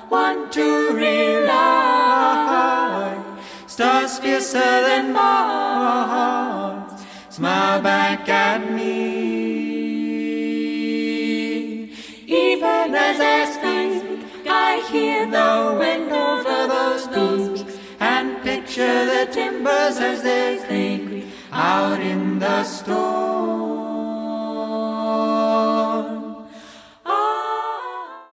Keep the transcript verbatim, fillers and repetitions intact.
one to rely. Stars fiercer than Mars smile back at me. Even as I speak, I hear the wind over those peaks, and picture the timbers as they creak out in the storm.